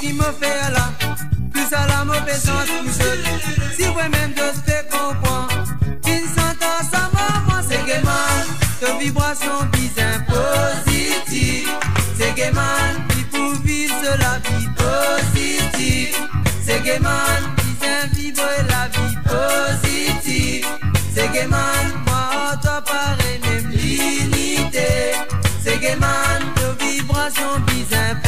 qui me fait là, tout ça là me fait sens tout seul. Si vous-même de te comprendre, une sentence à maman, c'est que man, de vibration bizarre positive. C'est que man, qui pour vivre la vie positive. C'est que man, qui vivre la vie positive. C'est que man, moi, toi pareil, même l'unité. C'est que man, de vibration bizarre